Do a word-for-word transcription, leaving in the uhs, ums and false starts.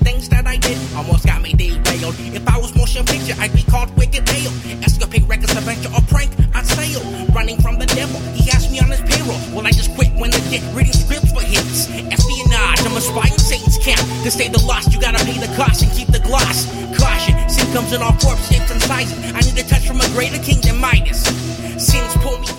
things that I did almost got me derailed. If I was motion picture, I'd be called Wicked Ale. Escapade records, adventure, or prank, I'd sail. Running from the devil, he asked me on his payroll. Will I just quit when I get reading scripts for hits? Espionage, I'm a spy in Satan's camp. To stay the lost, you gotta pay the cost and keep the gloss. Caution, sin comes in all forms, shapes, and sizes. I need a touch from a greater king than Midas. Sins pull me